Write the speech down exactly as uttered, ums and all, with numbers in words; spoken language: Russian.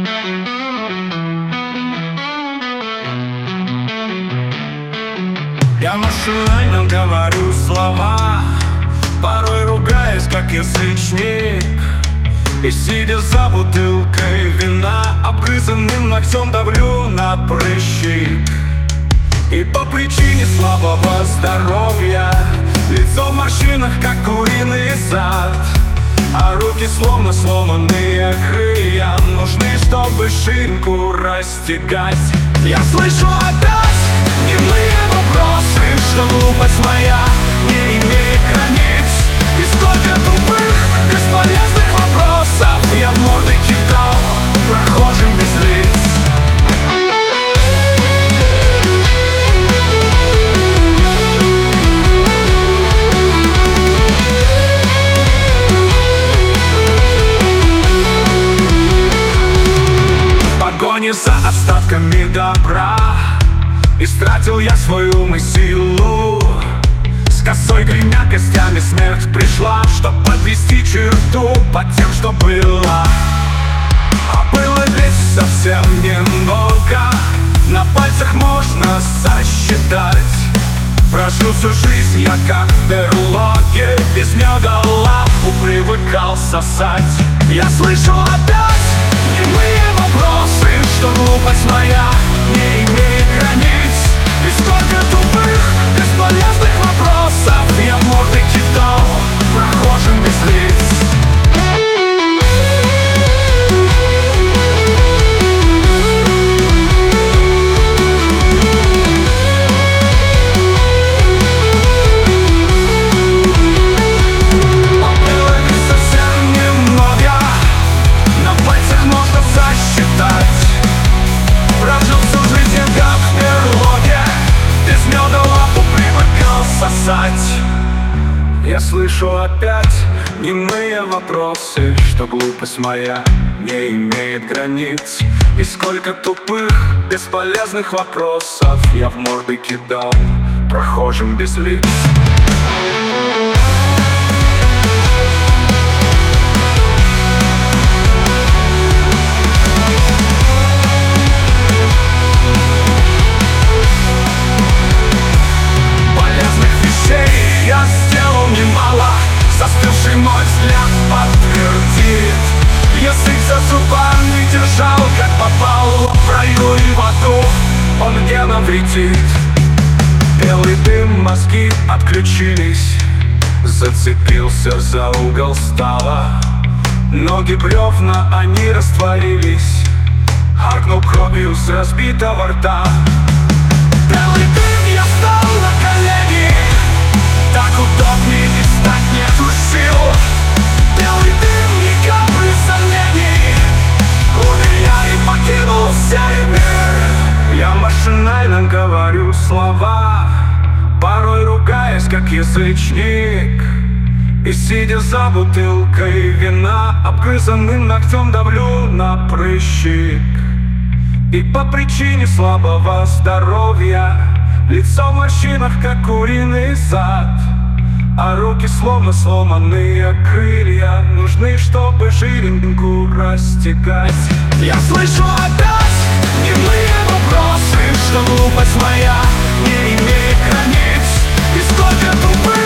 Я машинально говорю слова, порой ругаясь, как язычник. И сидя за бутылкой вина, обгрызанным ногтем давлю на прыщик. И по причине слабого здоровья лицо в морщинах, как куриный зад, а руки словно сломанные крылья, нужны, чтобы ширинку растягать. Я слышу опять немые вопросы, что глупость моя не имеет границ. И сколько тупых, бесполезных вопросов я в морды кидал прохожим без лиц. Погони за остатками добра, истратил я свою ум и силу. С косой гремя костями смерть пришла, чтоб подвести черту под тем, что было. А было ведь совсем немного, на пальцах можно сосчитать. Прожил всю жизнь я как в берлоге, без меда лапу привыкал сосать. Я слышу опять немые вопросы, что глупость моя не имеет границ. И сколько тупых, бесполезных вопросов я в морды кидал прохожим без лиц. Я слышу опять немые вопросы, что глупость моя не имеет границ. И сколько тупых, бесполезных вопросов я в морды кидал прохожим без лиц. Я сделал немало, застывший мой взгляд подтвердит. Язык за зубами держал, как попал в раю и в аду, он мне навредит. Белый дым, мозги отключились, зацепился за угол стола. Ноги бревна, они растворились, харкнул кровью с разбитого рта. Белый дым, я встал на колени, так удобнее не встать, нету сил. Белый дым, ни капли сомнений, умер я и покинул сей мир. Я машинально говорю слова, порой ругаясь, как язычник. И сидя за бутылкой вина, обгрызанным ногтем давлю на прыщик. И по причине слабого здоровья лицо в морщинах, как куриный зад, а руки словно сломанные крылья, нужны, чтобы ширинку растягать. Я слышу опять немые вопросы, что глупость моя не имеет границ. И сколько тупых,